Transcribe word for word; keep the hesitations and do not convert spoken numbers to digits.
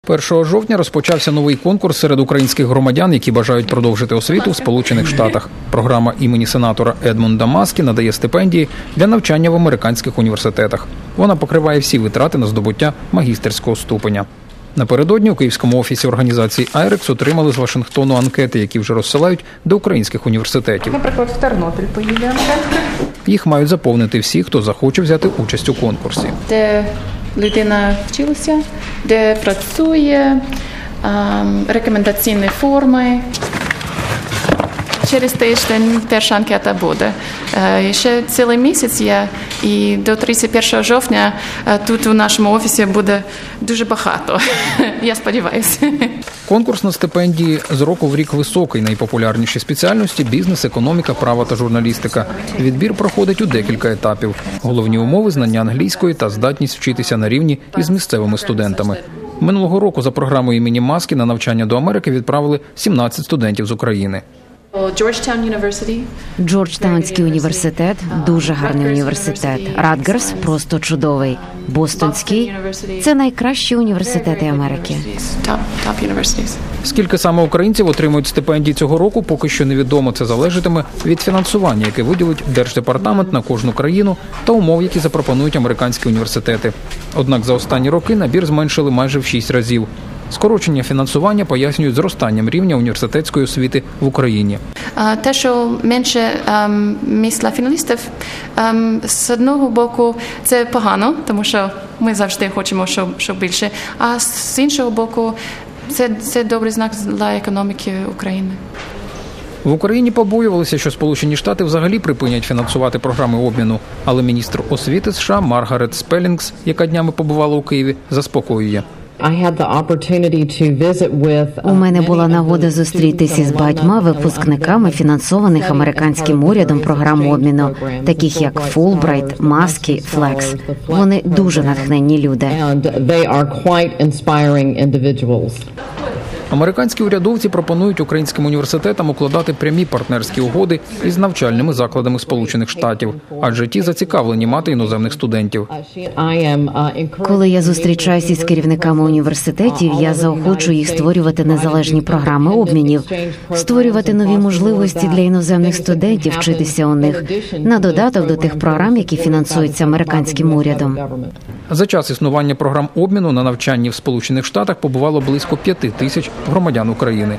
першого жовтня розпочався новий конкурс серед українських громадян, які бажають продовжити освіту в Сполучених Штатах. Програма імені сенатора Едмунда Маскі надає стипендії для навчання в американських університетах. Вона покриває всі витрати на здобуття магістерського ступеня. Напередодні у київському офісі організації «Айрекс» отримали з Вашингтону анкети, які вже розсилають до українських університетів. Наприклад, в Тернопіль поїде анкетка. Їх мають заповнити всі, хто захоче взяти участь у конкурсі. Де людина вчилася, де працює, рекомендаційні форми. Через тиждень перша анкета буде. Ще цілий місяць є, і до тридцять першого жовтня тут у нашому офісі буде дуже багато. Я сподіваюся. Конкурс на стипендії з року в рік високий. Найпопулярніші спеціальності – бізнес, економіка, право та журналістика. Відбір проходить у декілька етапів. Головні умови – знання англійської та здатність вчитися на рівні із місцевими студентами. Минулого року за програмою імені Маскі на навчання до Америки відправили сімнадцять студентів з України. Джорджтаунський університет – дуже гарний університет. Радгерс – просто чудовий. Бостонський – це найкращі університети Америки. Скільки саме українців отримують стипендії цього року, поки що невідомо. Це залежатиме від фінансування, яке виділить Держдепартамент на кожну країну, та умов, які запропонують американські університети. Однак за останні роки набір зменшили майже в шість разів. Скорочення фінансування пояснюють зростанням рівня університетської освіти в Україні. Те, що менше ем, місць для фіналістів, ем, з одного боку це погано, тому що ми завжди хочемо, щоб, щоб більше, а з іншого боку це, це добрий знак для економіки України. В Україні побоювалися, що Сполучені Штати взагалі припинять фінансувати програми обміну, але міністр освіти США Маргарет Спелінгс, яка днями побувала у Києві, заспокоює. У мене була нагода зустрітися з багатьма випускниками фінансованих американським урядом програм обміну, таких як Фулбрайт, Маскі, Флекс. Вони дуже натхненні люди. Американські урядовці пропонують українським університетам укладати прямі партнерські угоди із навчальними закладами Сполучених Штатів, адже ті зацікавлені мати іноземних студентів. Коли я зустрічаюся з керівниками університетів, я заохочу їх створювати незалежні програми обмінів, створювати нові можливості для іноземних студентів вчитися у них, на додаток до тих програм, які фінансуються американським урядом. За час існування програм обміну на навчанні в Сполучених Штатах побувало близько п'яти тисяч громадян України.